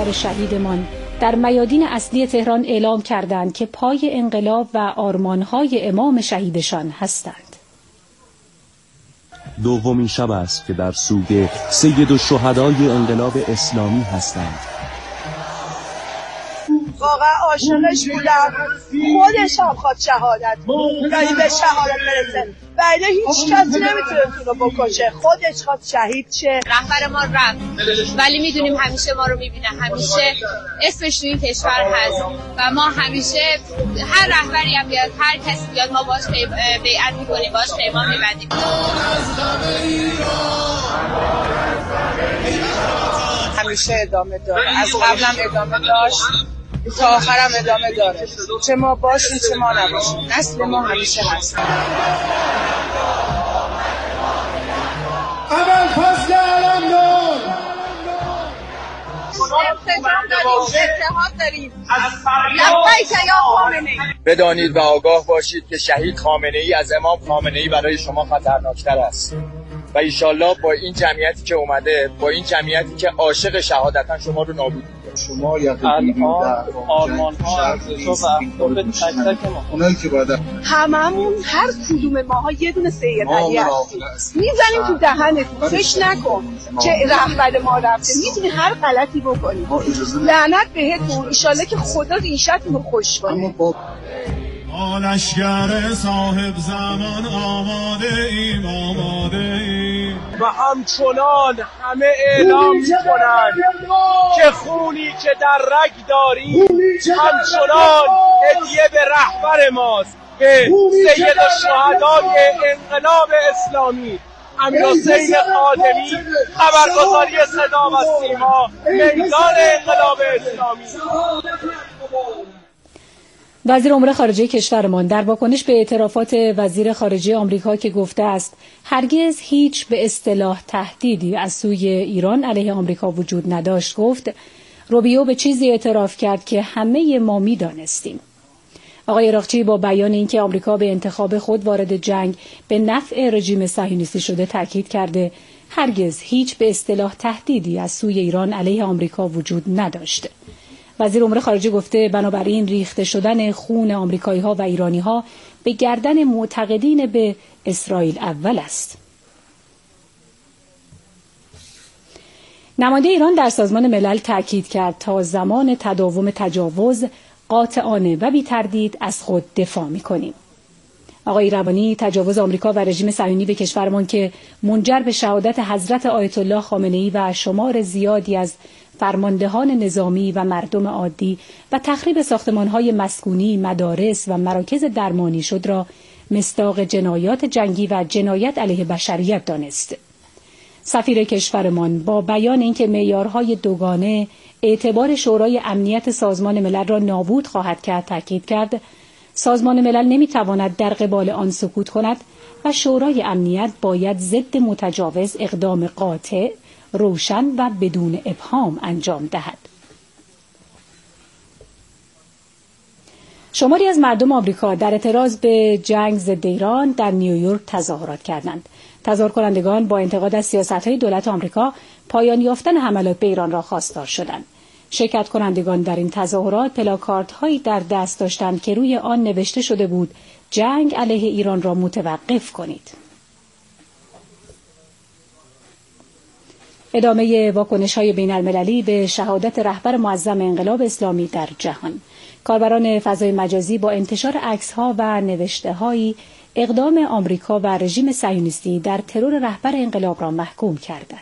برادر شهیدمان در میادین اصلی تهران اعلام کردند که پای انقلاب و آرمان‌های امام شهیدشان هستند. دومین شب است که در سوگ سید الشهدای انقلاب اسلامی هستند. واقعا عاشقش بودم، خودش هم خواست شهادت یعنی به شهادت برسه، ولی هیچ کسی نمیتونه اونو بکشه، خودش خواست شهید شه. رهبر ما رفت ولی میدونیم همیشه ما رو میبینه، همیشه اسمش تو این کشور هست و ما همیشه هر رهبری هم بیاد، هر کسی بیاد، ما باش بیعت میکنیم، باش پیمان میبندیم. همیشه ادامه داره، از قبلم ادامه داشت، تا آخرم ادامه داره، چه ما باشیم چه ما نباشیم، نسل ما همیشه هست. اول فصل علمدار اتحاد داریم. لبیک یا خامنه‌ای. بدانید و آگاه باشید که شهید خامنه‌ای از امام خامنه‌ای برای شما خطرناکتر است و انشالله با این جمعیتی که اومده، با این جمعیتی که عاشق شهادتن شما رو نابود می‌کنه. شما الان آرمان‌ها ارزش‌ها و اهداف تک تک ما اونایی که بعد هممون هر کدوم ماها یه دونه سید علی هستیم، میزنیم تو دهنتون، فکر نکن که رهبر ما رفته، میتونی هر غلطی بکنی، لعنت بهتون، انشالله که خدا ریشتون رو خوش کنه. لشکر صاحب زمان آماده ایم و همچنان همه اعلام می‌کنند که خونی که در رگ داریم همچنان هدیه به رهبر ماست، به سید الشهدای انقلاب اسلامی امیرحسین خاتمی، خبرگزاری صدا و سیما، میدان انقلاب اسلامی. وزیر امور خارجه کشورمان در واکنش به اعترافات وزیر خارجه آمریکا که گفته است هرگز هیچ به اصطلاح تهدیدی از سوی ایران علیه آمریکا وجود نداشت، گفت روبیو به چیزی اعتراف کرد که همه ما می‌دانستیم. آقای عراقچی با بیان اینکه آمریکا به انتخاب خود وارد جنگ به نفع رژیم صهیونیستی شده تاکید کرده هرگز هیچ به اصطلاح تهدیدی از سوی ایران علیه آمریکا وجود نداشت. وزیر امور خارجه گفته بنابراین ریخته شدن خون آمریکایی‌ها و ایرانی‌ها به گردن معتقدین به اسرائیل اول است. نماینده ایران در سازمان ملل تاکید کرد تا زمان تداوم تجاوز قاطعانه و بی تردید از خود دفاع می‌کنیم. آقای روانی تجاوز آمریکا و رژیم صهیونی به کشورمان که منجر به شهادت حضرت آیت الله خامنه‌ای و شمار زیادی از فرماندهان نظامی و مردم عادی و تخریب ساختمان‌های مسکونی، مدارس و مراکز درمانی شد را مصداق جنایات جنگی و جنایت علیه بشریت دانست. سفیر کشورمان با بیان اینکه معیارهای دوگانه اعتبار شورای امنیت سازمان ملل را نابود خواهد کرد تاکید کرد سازمان ملل نمی‌تواند در قبال آن سکوت کند و شورای امنیت باید ضد متجاوز اقدام قاطع، روشن و بدون ابهام انجام دهد. شماری از مردم آمریکا در اعتراض به جنگ ضد ایران در نیویورک تظاهرات کردند. تظاهر کنندگان با انتقاد از سیاست‌های دولت آمریکا پایان یافتن حملات به ایران را خواستار شدند. شرکت کنندگان در این تظاهرات پلاکاردهایی در دست داشتند که روی آن نوشته شده بود جنگ علیه ایران را متوقف کنید. ادامه واکنش‌های بین‌المللی به شهادت رهبر معظم انقلاب اسلامی در جهان. کاربران فضای مجازی با انتشار عکس‌ها و نوشته‌هایی اقدام آمریکا و رژیم صهیونیستی در ترور رهبر انقلاب را محکوم کردند.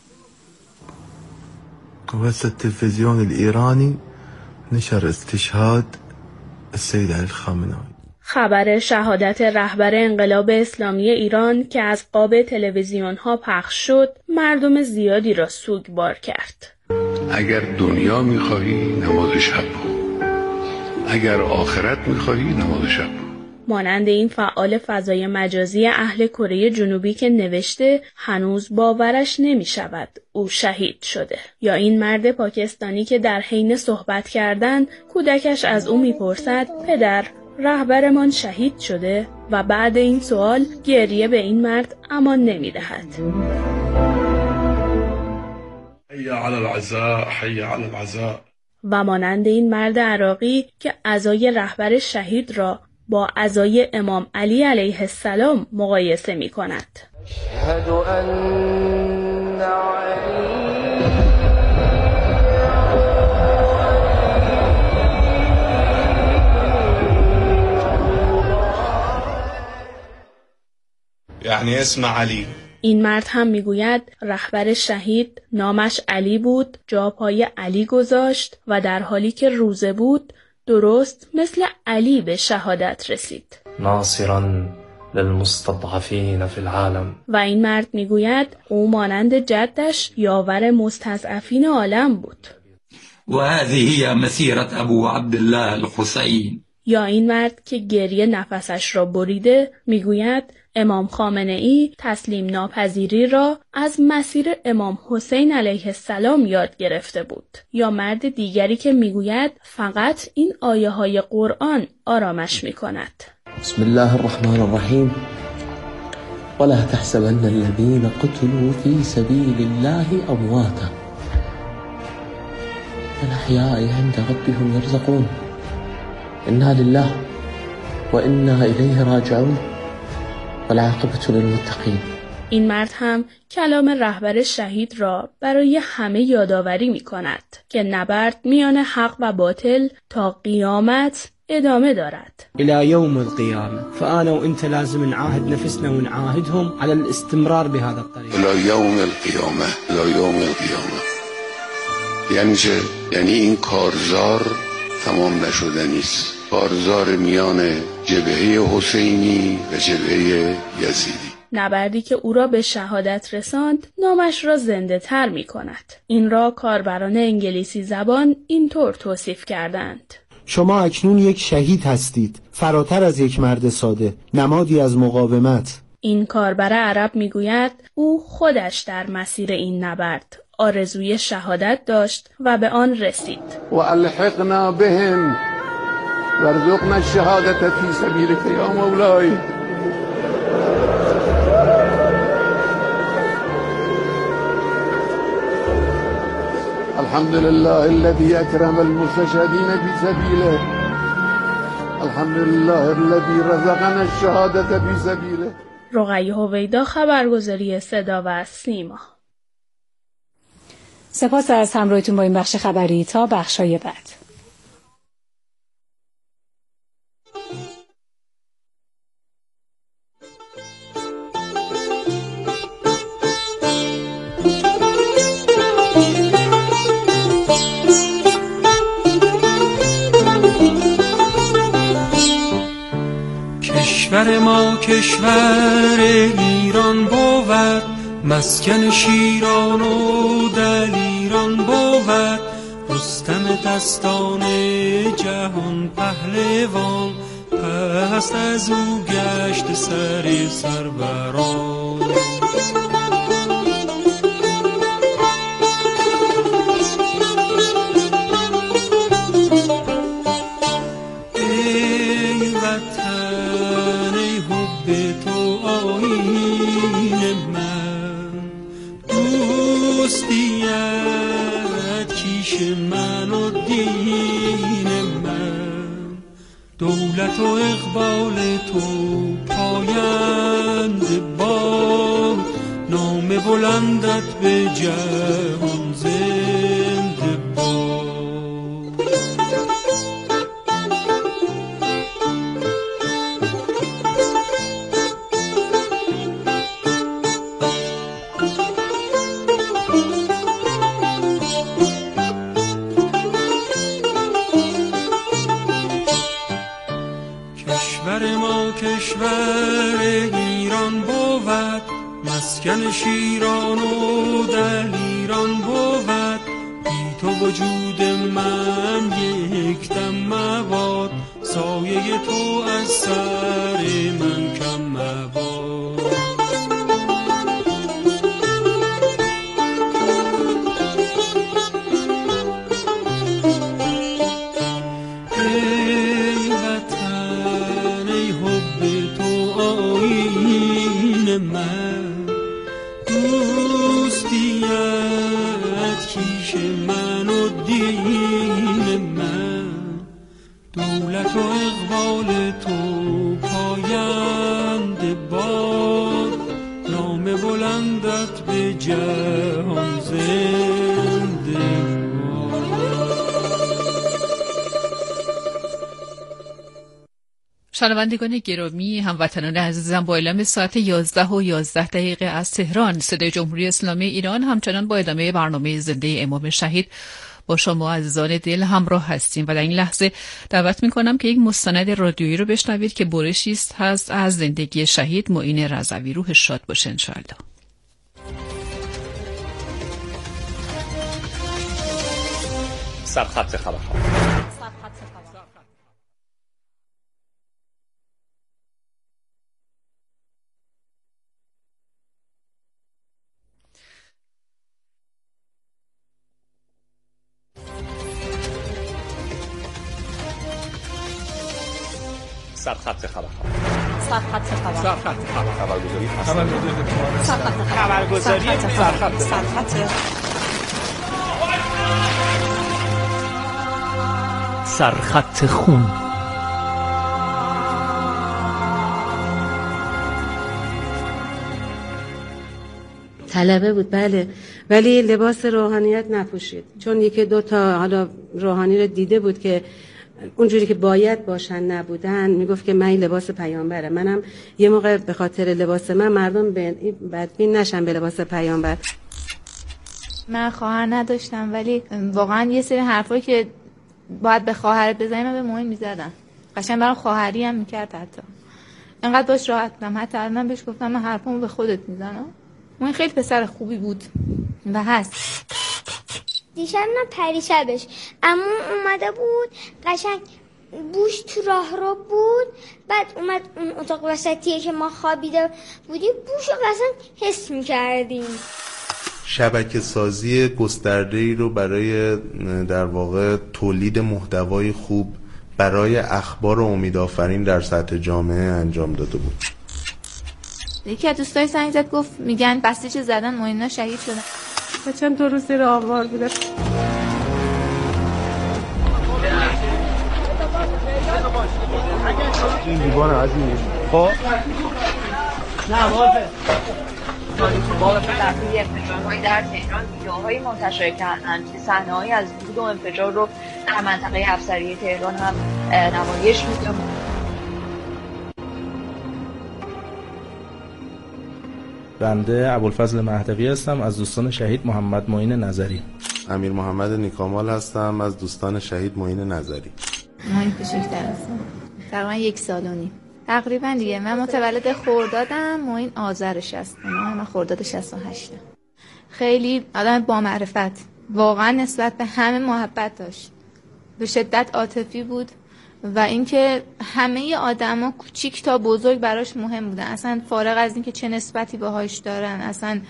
قوات التلفزيون الإيراني نشر استشهاد السيد علي الخامنه‌ای. خبر شهادت رهبر انقلاب اسلامی ایران که از قاب تلویزیون‌ها پخش شد، مردم زیادی را سوگوار کرد. اگر دنیا می‌خواهی نماز شب بخون، اگر آخرت می‌خواهی نماز شب بخون. مانند این فعال فضای مجازی اهل کره جنوبی که نوشته هنوز باورش نمی شود او شهید شده، یا این مرد پاکستانی که در حین صحبت کردن کودکش از او می پرسد پدر رهبرمان شهید شده و بعد این سوال گریه به این مرد امان نمی دهد. حي على العزاء حي على العزاء. و مانند این مرد عراقی که عزای رهبر شهید را با عزای امام علی علیه السلام مقایسه می کند. اشهد ان علی یعنی اسم علی. این مرد هم میگوید رهبر شهید نامش علی بود، جا پای علی گذاشت و در حالی که روزه بود درست مثل علی به شهادت رسید. ناصرا للمستضعفین فی العالم. و این مرد میگوید او مانند جدش یاور مستضعفین عالم بود. و هذه هي مسیرة ابو عبدالله الحسین. یا این مرد که گریه نفسش را بریده میگوید امام خامنه‌ای تسلیم ناپذیری را از مسیر امام حسین علیه السلام یاد گرفته بود. یا مرد دیگری که میگوید فقط این آیه های قرآن آرامش میکند. بسم الله الرحمن الرحیم ولا تحسبن الذين قتلوا في سبيل الله امواتا بل احياء عند ربهم يرزقون انا لله وانا الیه راجعون والعاقبة للمتقین. این مرد هم کلام رهبر شهید را برای همه یادآوری می کند که نبرد میان حق و باطل تا قیامت ادامه دارد. الى يوم القيامة فانا وانت لازم نعاهد نفسنا ونعاهدهم على الاستمرار بهذا الطريق. الى يوم القيامة الى يوم القيامة. یعنی چه؟ یعنی این کارزار تمام نشدنی است. کارزار میان جبهه حسینی و جبهه یزیدی. نبردی که او را به شهادت رساند نامش را زنده تر می کند. این را کاربران انگلیسی زبان اینطور توصیف کردند: شما اکنون یک شهید هستید، فراتر از یک مرد ساده، نمادی از مقاومت. این کاربر عرب می گوید او خودش در مسیر این نبرد آرزوی شهادت داشت و به آن رسید. و الحقنا بهم وارزقنا الشهادة في سبيلك يا مولاي. الحمد لله الذي أكرم المستشهدين في سبيله. الحمد لله الذي رزقنا الشهادة في سبيله. رقیه هویدا، خبرگزاری صدا و سیما. سپاس از همراهیتون با این بخش خبری. تا بخشای بعد. کشور ما کشور ایران بود، مسکن شیران و دلیران بود. رستم دستان جهان پهلوان، پس از او گشت سر سروران. ای وطن ای حب تو آیین من، دوستیت کیش من و دین من. دولت و اقبال تو پاینده باد، نام بلندت به جهان زنده باد. کشور ما کشور ایران بود، مسکن شیران و دلیران بود. بی تو وجود من یک دم مباد، سایه تو از سر من کم مباد. ای وطن ای حب تو آیین من، دوستیت شنوندگان گرامی، هموطنان عزیزم، با اعلام ساعت 11:11 از تهران، صدای جمهوری اسلامی ایران همچنان با ادامه برنامه زنده امام شهید با شما عزیزان دل همراه هستیم و در این لحظه دعوت می‌کنم که یک مستند رادیویی رو بشنوید که برشی هست از زندگی شهید معین رضوی. روح شاد باشه انشاءالله. سرخط خبرها. سرخط خبرها. سرخط خون. طلبه بود بله، ولی لباس روحانیت نپوشید، چون یکی دو تا حالا روحانی رو دیده بود که اونجوری که باید باشن نبودن، میگفت که من لباس پیامبره. منم یه موقع به خاطر لباس من مردم بدبین نشن به لباس پیامبر. من خواهر نداشتم، ولی واقعا یه سری حرفایی که باید به خواهرت بزنی من به معین میزدم. قشنگ برام خواهری هم میکرد، حتی اینقدر باش راحت بودم، حتی من بهش گفتم من حرفامو به خودت میزنم. معین خیلی پسر خوبی بود و هست. دیشب نه پریشبش عموم اومده بود، قشنگ بوش تو راه رو بود، بعد اومد اون اتاق وسطیه که ما خوابیده بودیم، بوش رو قشنگ حس میکردیم. شبکه سازی گسترده‌ای رو برای در واقع تولید محتوای خوب برای اخبار امیدآفرین در سطح جامعه انجام داده بود. یکی از دوستای زنگ زد گفت میگن بسیج زدن معینا شهید شدن. بچه‌م 2 روز زیر آوار بوده. این دیوان عزیز خب نه با تحقیق انفجارهای در تهران ویدئوهای منتشر کردند که صحنه‌هایی از ورود و انفجار رو در منطقه افسری تهران هم نمایش می‌داد. بنده ابوالفضل مهدوی هستم از دوستان شهید محمد معین نظری. امیر محمد نیکامال هستم از دوستان شهید معین نظری. معین کوچیک‌تر هستم، تقریبا 1 سال و نیم تقریبا دیگه. من متولد خردادم، معین آذر 69، من خرداد 68. خیلی آدم با معرفت، واقعا نسبت به همه محبت داشت، به شدت عاطفی بود و اینکه همه آدما کوچیک تا بزرگ براش مهم بودن، اصلا فارغ از اینکه چه نسبتی باهاش دارن، اصلا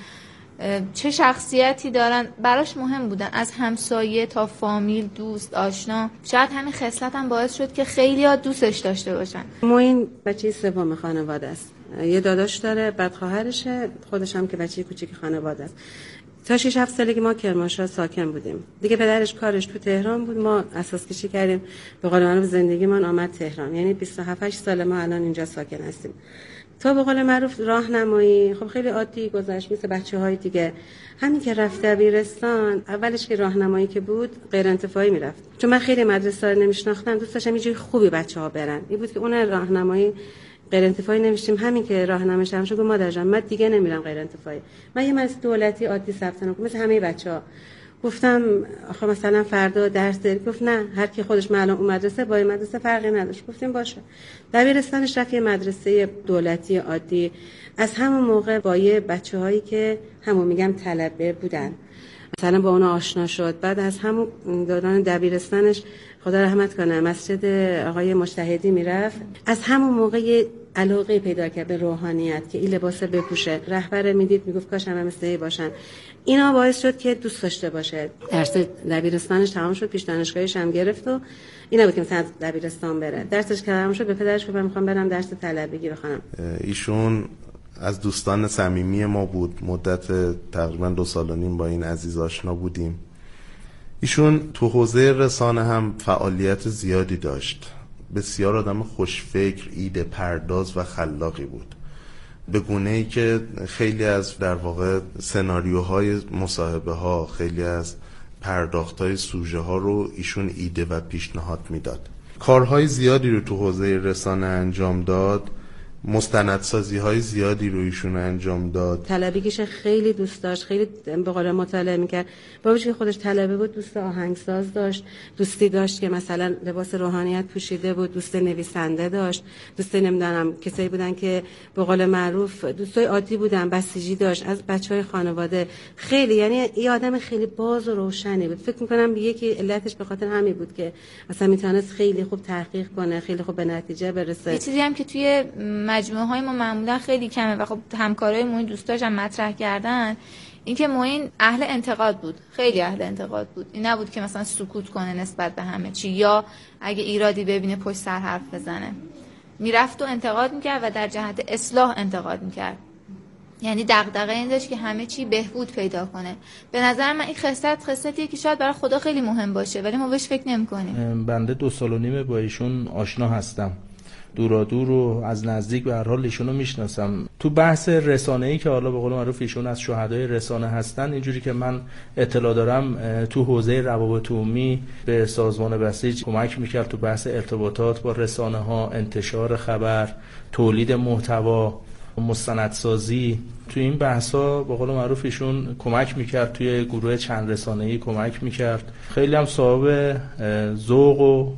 چه شخصیتی دارن، براش مهم بودن، از همسایه تا فامیل، دوست، آشنا. شاید همین خصلت هم باعث شد که خیلی‌ها دوستش داشته باشن. معین بچه سوم خانواده است، یه داداش داره، بعد خواهرشه، خودش هم که بچه کوچیک خانواده است. تا 6-7 سالگی ما کرمانشاه ساکن بودیم. دیگه پدرش کارش تو تهران بود، ما اساس کشی کردیم، به قول معروف زندگیمان آمد تهران. یعنی 27-8 سال ما الان اینجا ساکن هستیم. تا به قول معروف راهنمایی خب خیلی عادی گذشت، مثل بچه‌های دیگه. همین که رفت دبیرستان، اولش که راهنمایی که بود غیر انتفاعی میرفت، چون من خیلی مدرسه رو نمیشناختم، دوست داشتم یه جای خوبی بچه‌ها برن. این بود که اون راهنمایی غیر انتفاعی نوشتیم. همین که راهنمایش هم شد، مادر جان من دیگه نمیرم غیر انتفاعی، من یه مدرسه دولتی عادی ثبت نام کنم مثل همه بچه‌ها. گفتم آخه مثلا فردا درس داری؟ گفت نه، هر کی خودش معلوم اون مدرسه با این مدرسه فرقی نداشت. گفتیم باشه. دبیرستانش رفت یه مدرسه دولتی عادی. از همون موقع با یه بچه‌هایی که همون میگم طلبه بودن مثلا با اونا آشنا شد. بعد از همون دوران دبیرستانش خدا رحمت کنه مسجد آقای مجتهدی میرفت. از همون موقع علاقه پیدا کرد به روحانیت که این لباس بپوشه. رهبر میدید میگفت کاش همه مثل باشن. اینا باعث شد که دوست داشته باشه. درس دبیرستانش تمام شد، پیش دانشگاهیش هم گرفت و اینا بود که مثلا دبیرستان بره. درسش تمام شد، به پدرش گفت من میخوام برم درس طلبگی بخونم. ایشون از دوستان صمیمی ما بود. مدت تقریبا 2 سال و نیم با این عزیز آشنا بودیم. ایشون تو حوزه رسانه هم فعالیت زیادی داشت. بسیار آدم خوشفکر، ایده پرداز و خلاقی بود، به گونه‌ای که خیلی از در واقع سناریوهای مصاحبه ها، خیلی از پرداخت‌های سوژه ها رو ایشون ایده و پیشنهاد میداد. کارهای زیادی رو تو حوزه رسانه انجام داد، مستندسازی های زیادی رو ایشون انجام داد. طلبگیش خیلی دوست داشت، خیلی به قول مطالعه میکرد. با وجودی که خودش طلبه بود، دوست آهنگساز داشت، دوستی داشت که مثلا لباس روحانیت پوشیده بود، دوست نویسنده داشت، دوست نمیدونم کسایی بودن که به قول معروف دوستای عادی بودن، بسیجی داشت از بچهای خانواده. خیلی یعنی یه آدم خیلی باز و روشنی بود. فکر میکنم یکی علتش به خاطر همین بود که مثلا میتونست خیلی خوب تحقیق کنه، خیلی خوب به نتیجه برسه. یه چیزی هم که توی مجموعه های ما معمولا خیلی کمه و خب همکارای معین دوستاش هم مطرح کردن، اینکه معین اهل انتقاد بود، خیلی اهل انتقاد بود. این نبود که مثلا سکوت کنه نسبت به همه چی یا اگه ایرادی ببینه پشت سر حرف بزنه. میرفت و انتقاد میکرد و در جهت اصلاح انتقاد میکرد. یعنی دغدغه این داشت که همه چی بهبود پیدا کنه. به نظر من این خصلتیه که شاید برای خدا خیلی مهم باشه ولی ما بهش فکر نمی‌کنیم. بنده 2.5 سال با ایشون آشنا هستم، دورادور و از نزدیک به هر حال ایشونو میشناسم. تو بحث رسانه‌ای که حالا به قول معروف ایشون از شهدای رسانه هستن، اینجوری که من اطلاع دارم تو حوزه روابط عمومی به سازمان بسیج کمک میکرد تو بحث ارتباطات با رسانه ها، انتشار خبر، تولید محتوا، مستندسازی. تو این بحثا به قول معروف ایشون کمک میکرد، توی گروه چند رسانه‌ای کمک میکرد. خیلی هم صاحب ذوق و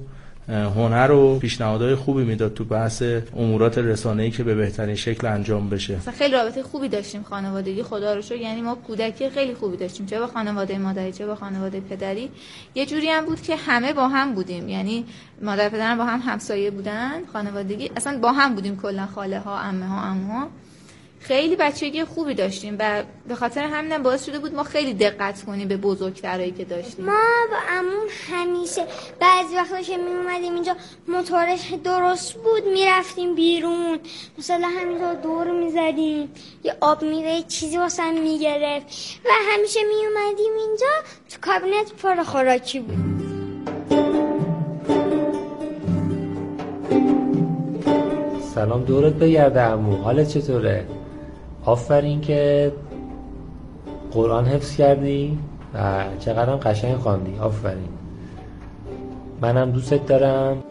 هنر و پیشنهادهای خوبی میداد تو بحث امورات رسانه‌ای که به بهترین شکل انجام بشه. خیلی رابطه خوبی داشتیم خانوادگی، خدا رو شکر. یعنی ما کودکی خیلی خوبی داشتیم، چه با خانواده مادری چه با خانواده پدری. یه جوری هم بود که همه با هم بودیم، یعنی مادر پدرم با هم همسایه بودن، خانوادگی اصلا با هم بودیم کلا، خاله ها، عمه ها، عموها. خیلی بچگی خوبی داشتیم و به خاطر همین باعث شده بود ما خیلی دقت کنیم به بزرگترایی که داشتیم. ما با عموم همیشه بعضی وقتا که می اومدیم اینجا موتورش درست بود میرفتیم بیرون، مثلا همینطور دور میزدیم، یه آب میره چیزی واسه میگرفت و همیشه می اومدیم اینجا تو کابینت پر خوراکی بود. سلام دورت بگرده عمو، حالت چطوره؟ آفرین که قرآن حفظ کردی و چقدرم قشنگ خواندی، آفرین. منم دوستت دارم.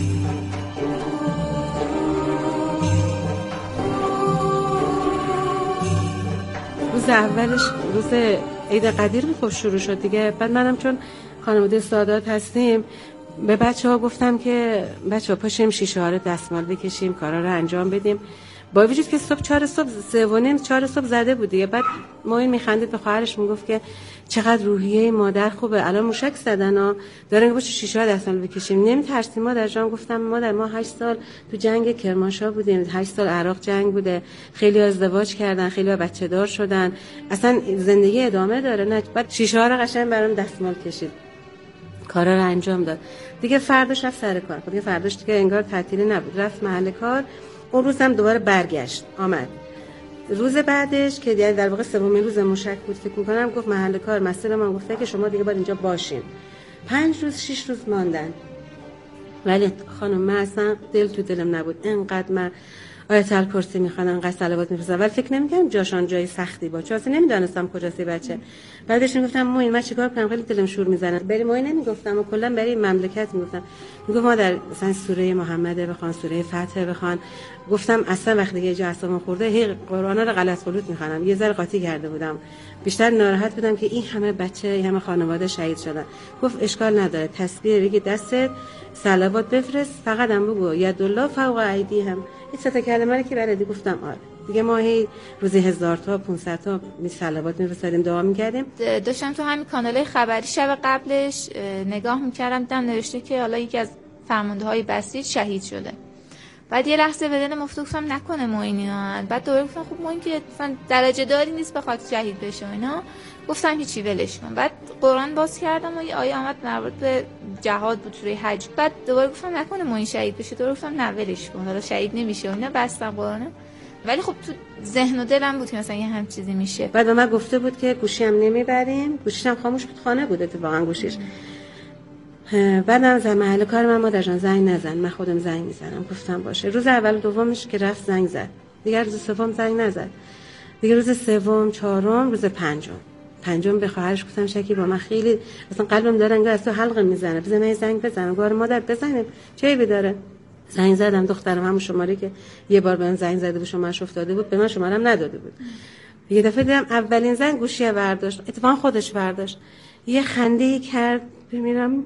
روز اولش روز عید قدیر بود، خوش شروع شد دیگه. بعد منم چون خانواده سادات هستیم به بچه‌ها گفتم که بچه‌ها پاشیم شیشه ها رو دستمال بکشیم، کارا رو انجام بدیم. با وجود که صبح 4 صبح 4 صبح زده بود دیگه. بعد معین میخندید به خواهرش میگفت که چقدر روحیه مادر خوبه، الان موشک زدن ها دارن که شیشه ها دستمال بکشیم، نمیترسیم مادر جان؟ گفتم مادر ما 8 سال تو جنگ کرمانشاه بودیم، 8 سال عراق جنگ بوده، خیلی ازدواج کردن، خیلی بچه دار شدن، اصلا زندگی ادامه داره. نه بعد شیشه ها رو قشنگ برام دستمال کشید، کارا رو انجام داد. دیگه فرداش رفت سر کار. دیگه فرداش دیگه انگار تعطیلی نبود، رفت محل کار. اون روز هم دوباره برگشت آمد. روز بعدش که در واقع 3مین روز موشک بود فکر می‌کنم، گفت محل کار مسئول من گفته که شما دیگه باید اینجا باشین. 5 روز 6 روز ماندن. ولی خانم من اصلا دل تو دلم نبود، انقدر من آیت الکرسی می‌خوندم، انقدر صلوات می‌فرستم، ولی فکر نمی‌کردم جاشان جای سختی باشه. اصلا نمی‌دونستم کجاست بچه. بعدش میگفتم معین من چیکار کنم، خیلی دلم شور میزنه. برای معین نمیگفتم و کلا برای مملکت میگفتم. میگفت ما در مثلا سوره محمد بخوان، سوره فتح بخوان. گفتم اصلا وقتی یه جا اعصابم خورده هی قرآن رو غلط غلوط می‌خوانم. یه ذره قاطی کرده بودم. بیشتر ناراحت بودم که این همه بچه، این همه خانواده شهید شدن. گفت اشکال نداره، تسبیح بگی دستت، صلوات بفرست، فقط هم بگو یدالله فوق ایدیهم. این 3 کلمه که بلدی. گفتم آره. دیگه ما هی روزی 1000 تا 500 تا صلوات می‌فرستادیم، دعا می‌کردیم. داشتم تو همین کانال‌های خبری شب قبلش نگاه می‌کردم، دیدم نوشته که حالا یکی از فرمانده‌های بسیج شهید شده. بعد یه لحظه به دلم افتاد گفتم نکنه معین اینا. بعد دوباره گفتم خب معین که مثلا درجه داری نیست بخواد شهید بشه اینا. گفتم هیچی ولش کن. بعد قرآن باز کردم و یه آیه اومد مربوط به جهاد بود سوره حج. بعد دوباره گفتم نکنه معین شهید بشه. دوباره گفتم نه ولش کن، حالا شهید نمیشه اینا. بستم قرآن. ولی خب تو ذهن و دلم بود که مثلا یه هم چیزی میشه. بعد به من گفته بود که گوشی هم نمیبریم. گوشیش هم خاموش بود، خانه بود اتفاقا گوشیش. بعدم از محل کار من مادر جان زنگ نزن، من خودم زنگ میزنم. گفتم باشه. روز اول دومش که رفت زنگ زد. دیگه روز سوم زنگ نزد. دیگه روز سوم، چهارم، روز پنجم پنجم به خواهرش گفتم شکیبا من خیلی اصلا قلبم داره انگار از تو حلقه میزنه، بزن من زنگ بزنم. گفت مادر بزنیم چه عیبی داره. زنگ زدم، دخترم همون شماره که یه بار بهم زنگ زده بود شماره‌اش افتاده بود، به من شماره‌ام نداده بود. یه دفعه دیدم اولین زنگ گوشی برداشت، اتفاقا خودش برداشت، یه خنده‌ای کرد بمیرم.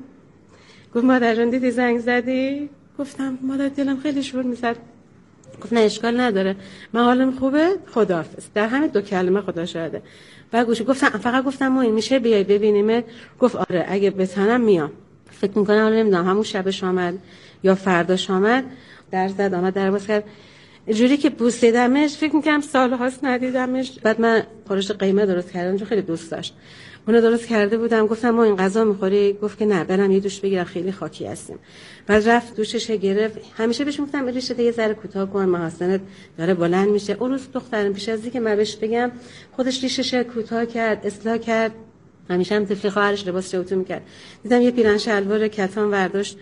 گفت مادر جان دیدی زنگ زدی؟ گفتم مادر دلم خیلی شور می‌زد. گفت نه اشکال نداره من حالم خوبه خداحافظ. در همین 2 کلمه خدا شاهده. بعد گوشی گفتم فقط گفتم ما این میشه بیای ببینیم؟ گفت آره اگه بتونم میام. فکر می‌کنم حالا نمیدونم همون شبش آمد یا فرداش آمد، در زد آمد در باز کرد. جوری که بوسیدمش فکر می‌کنم سال‌هاست ندیدمش. بعد من خورش قیمه درست کردم چون خیلی دوست داشت. اونو درست کرده بودم، گفتم ما این غذا می‌خوری؟ گفت که نه برم یه دوش بگیرم خیلی خاکی هستیم. بعد رفت دوشش گرفت. همیشه بهش گفتم ریشت یه ذره کوتاه کن محاسنت داره بلند میشه. اون روز دخترم پیش از اینکه من بهش بگم خودش ریشش کوتاه کرد، اصلاح کرد. همیشه هم طفلی خواهرش لباس اتو می‌کرد. دیدم یه پیرن شلوار کتان برداشت،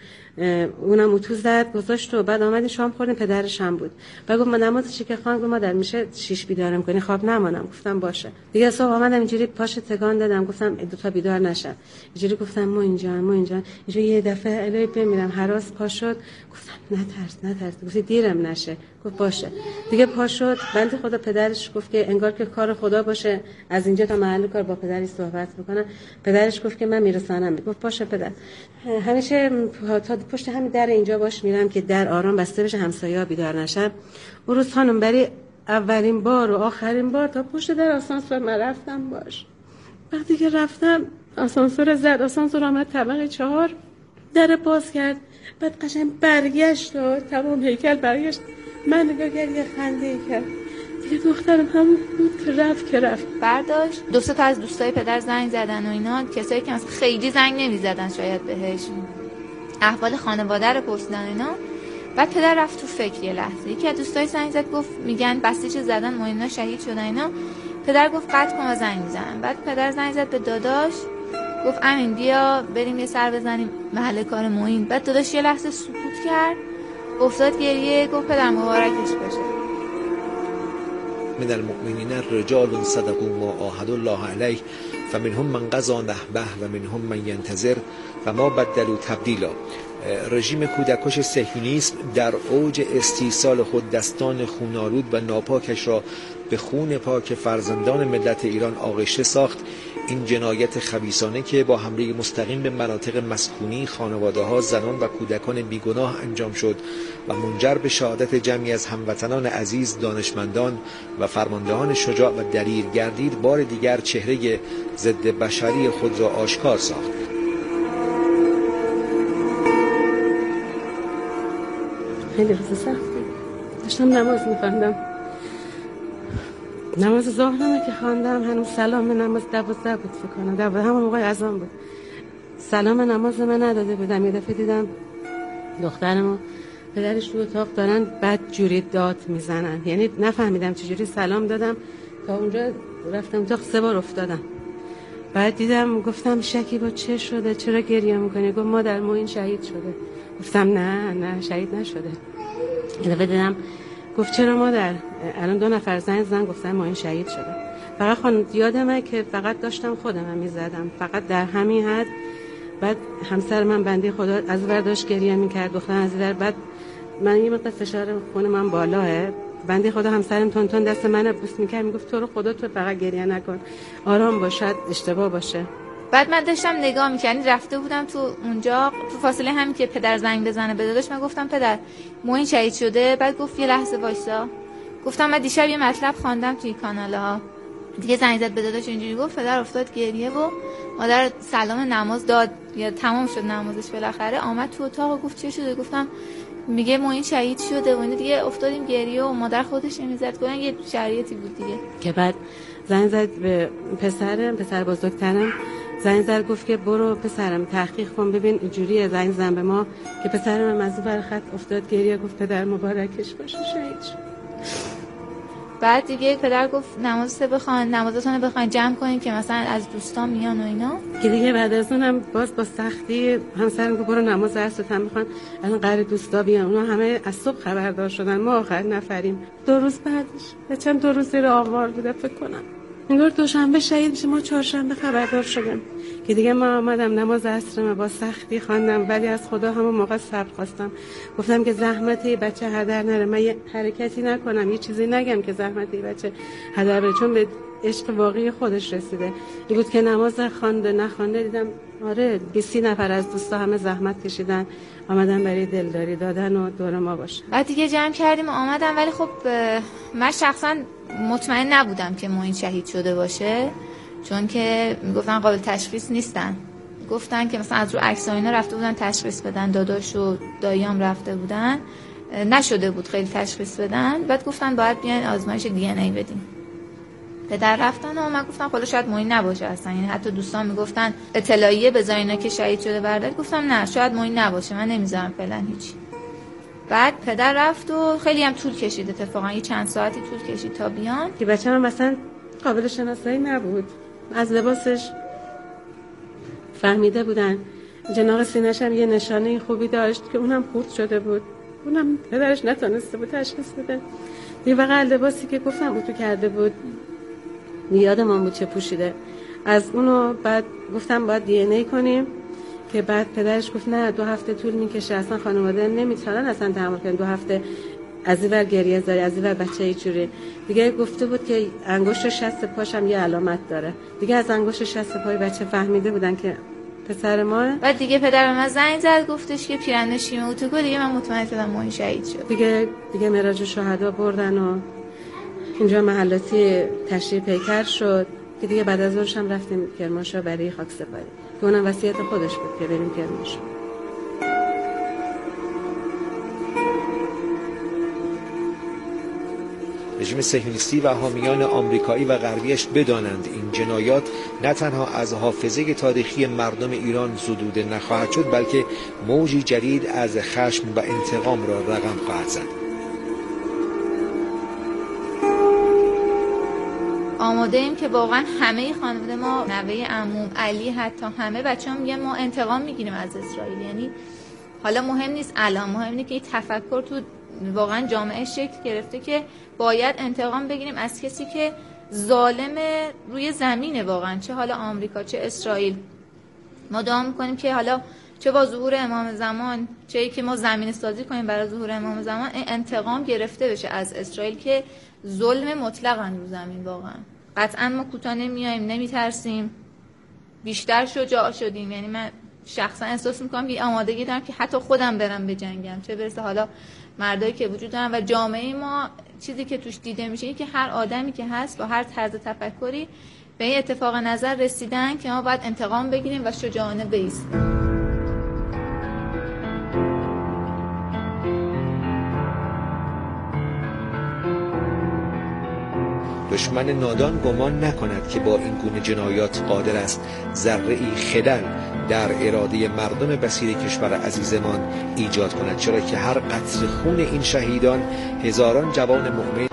اونم اتو زد گذاشت و بعد آمدیم شام خوردیم. پدرش هم بود. بعد گفت ما نماز چیکه خان گفت مادر میشه 6 بیدارم کنی خواب نمونم. گفتم باشه. دیگه صبح آمدم اینجوری پاش تکان دادم، گفتم 2 تا بیدار نشم. اینجوری گفتم ما اینجا اینجوری یه دفعه الهی بمیرم هراس پا شد. گفتم نترس گفت دیرم نشه. گفت باشه. دیگه پا شد. بنده خدا پدرش گفت که انگار که کار خدا باشه از اینجا تا محل کار با پدرش صحبت بکنه. پدرش گفت که من میرسانم. گفت باشه پدر. همیشه تا پشت همین در اینجا باش میرم که در آرام بسته بشه همسایه‌ها بیدار نشن. اون روز خانم برای اولین بار و آخرین بار تا پشت در آسانسور من رفتم باش. وقتی که رفتم آسانسور زد، آسانسور آمد طبقه 4، در باز کرد. بعد قشنگ برگشت و تمام هیکل برگشت. من نگاه کرد یه خنده کرد. دیگه دخترم همون بود که رفت. برداشت 2 تا از دوستای پدر زنگ زدن و اینا، کسایی که مثلا خیلی زنگ نمیزدن شاید بهش، احوال خانواده رو پرسیدن اینا. بعد پدر رفت تو فکر یه لحظه. یکی از دوستای زنگ زد گفت میگن بسیج زدن معینا شهید شدن اینا. پدر گفت قطع کن و زنگ میزنم. بعد پدر زنگ زد به داداش گفت امین بیا بریم یه سر بزنیم محل کار معین. بعد داداش یه لحظه سکوت کرد، افتاد گریه، گفت پدر مبارکش باشه. من المؤمنین رجال صدقوا ما عاهدوا الله علیه فمنهم من قضى نحبه و منهم من ینتظر و ما بدلوا تبدیلا. رژیم کودکش صهیونیسم در اوج استیصال خود دستان خون‌آلود و ناپاکش را به خون پاک فرزندان ملت ایران آغشته ساخت. این جنایت خبیثانه که با حمله مستقیم به مناطق مسکونی، خانواده‌ها، زنان و کودکان بیگناه انجام شد و منجر به شهادت جمعی از هموطنان عزیز، دانشمندان و فرماندهان شجاع و دلیر گردید، بار دیگر چهره ضد بشری خود را آشکار ساخت. خیلی روز سختی. داشتم نماز می‌خواندم. نماز ظهرم که خواندم هنوز سلام نماز 12 بود فکر کنم. 12 همون موقع اذان بود. سلام نماز من نداده بودم. یه دفعه دیدم دخترمو پدرش تو اتاق دارن بد جوری داد میزنن. یعنی نفهمیدم چجوری سلام دادم تا اونجا رفتم اتاق 3 بار افتادم. بعد دیدم گفتم شکیبا چه شده؟ چرا گریه میکنی؟ گفت مادر معین شهید شده. گفتم نه شهید نشده. یه دفعه دیدم گفت چرا مادر؟ الان 2 نفر زنگ زدن گفتن معین شهید شده. فقط خانم یادمه که فقط داشتم خودم میزدم، فقط در همین حد. بعد همسر من بنده خدا از ور داشت گریه میکرد، دخترم از ور. بعد من یه مقدار فشار خون من بالاه، بنده خدا همسرم تون دست منو بوس میکرد، میگفت تو رو خدا تو فقط گریه نکن، آرام باش، شاید اشتباه باشه. بعد من داشتم نگاه می‌کردم، رفته بودم تو اونجا تو فاصله همین که پدر زنگ بزنه به داداش، من گفتم پدر معین شهید شده. بعد گفت یه لحظه وایسا. گفتم من دیشب یه مطلب خواندم توی کانال‌ها. دیگه زنگ زد به داداش اینجوری گفت، پدر افتاد گریه و مادر سلام نماز داد، یا تمام شد نمازش بالاخره. آمد تو اتاق و گفت چه شده؟ گفتم میگه معین شهید شده و این دیگه افتادیم گریه و مادر خودش میزد. گفتن یه شرایطی بود دیگه. که بعد زنگ زد به پسر بزرگترم، زنگ زد گفت که برو پسرم تحقیق کن ببین اینجوریه. زنگ زن به ما که پسرم از اون ور خط افتاد گریه، گفت پدر مبارکش باشه شهید شد. بعد دیگه پدر گفت نمازتون رو بخواین جمع کنین که مثلا از دوستان میان و اینا. که دیگه بعد از اونم باز با سختی همسرم گفت برو نماز عصر میخوان الان قرار دوستا بیان. اونا همه از صبح خبردار شدن، ما آخر نفریم. 2 روز بعدش چند 2 روز زیر آوار بوده فکر کنم. انگار دوشنبه شهید میشه، ما چهارشنبه خبردار شدیم که دیگه ما آمدم نماز عصرم با سختی خواندم، ولی از خدا همون موقع صبر خواستم. گفتم که زحمت بچه هدر نره، من یه حرکتی نکنم، یه چیزی نگم که زحمت بچه هدر بره، چون به عشق واقعی خودش رسیده. این بود که نماز خوانده نخوانده دیدم آره 20 نفر از دوستا همه زحمت کشیدن آمدن برای دلداری دادن و دور ما باشه. بعد دیگه جمع کردیم و آمدم، ولی خب من شخصا مطمئن نبودم که معین شهید شده باشه، چون که میگفتن قابل تشخیص نیستن. گفتن که مثلا از رو عکس اینا رفته بودن تشخیص بدن، داداش و داییام رفته بودن، نشده بود خیلی تشخیص بدن. بعد گفتن باید بیاین آزمایش دی ان ای بدیم. پدر رفتن و من گفتم خدا شاید معین نباشه اصلا، یعنی حتی دوستان میگفتن اطلاعیه بذارینا که شهید شده بردارید، گفتم نه شاید معین نباشه، من نمیذارم فعلا هیچی. بعد پدر رفت و خیلی هم طول کشید، اتفاقا یه چند ساعتی طول کشید تا بیان. که بچه‌م مثلا قابل شناسایی نبود، از لباسش فهمیده بودن، جناق سینه‌ش هم یه نشانه خوبی داشت که اونم خورد شده بود، اونم پدرش نتونسته بود تشخیص بده. دیگه واقعا لباسی که گفتم اتو کرده بود یادمون بود چه پوشیده، از اونو بعد گفتم باید دی ان ای کنیم، که بعد پدرش گفت نه 2 هفته طول میکشه، اصلا خانواده نمیتونن اصلا تحمل کنن 2 هفته از اینور گریه زاری، از اینور بچه اینجوری. دیگه گفته بود که انگشت شست پاش هم یه علامت داره، دیگه از انگشت شست پای بچه فهمیده بودن که پسر ماه. بعد دیگه پدرم من زنگ زد گفتش که پیرنده شیمه اوتوکو، دیگه من مطمئن شدم معین شهید شد. دیگه معراج شهدا بردن و اینجا محلاتی تشریح پیکر شد، که دیگه بعد از اونش هم رفتیم کرمانشاه برای خاکسپاری، که اونم وصیت خودش بود که بریم کرمانشاه. رژیم صهیونیستی و حامیان آمریکایی و غربیش بدانند این جنایات نه تنها از حافظه تاریخی مردم ایران زدوده نخواهد شد، بلکه موجی جدید از خشم و انتقام را رقم خواهد زد. آماده ایم که واقعا همه خانواده ما، نوه عموم، علی، حتی همه بچه‌ها میگن ما انتقام میگیریم از اسرائیل. یعنی حالا مهم نیست الان، مهم اینه که این تفکر تو واقعا جامعه شکل گرفته که باید انتقام بگیریم از کسی که ظالم روی زمینه واقعا، چه حالا آمریکا چه اسرائیل. ما دعا میکنیم که حالا چه با ظهور امام زمان، چه ای که ما زمین سازی کنیم برای ظهور امام زمان، انتقام گرفته بشه از اسرائیل که ظلم مطلقاً رو زمین. واقعا قطعا ما کوتاه نمیایم، نمیترسیم، بیشتر شجاع شدیم. یعنی من شخصا احساس میکنم که آمادگی دارم که حتی خودم برم بجنگم، چه برسه حالا مردایی که وجود دارن. و جامعه ما چیزی که توش دیده میشه اینه که هر آدمی که هست با هر طرز تفکری به این اتفاق نظر رسیدن که ما باید انتقام بگیریم و شجاعانه بایستیم. دشمن نادان گمان نکند که با این گونه جنایات قادر است ذره‌ای خلل در اراده مردم بسیط کشور عزیزمان ایجاد کند، چرا که هر قطره خون این شهیدان هزاران جوان مؤمن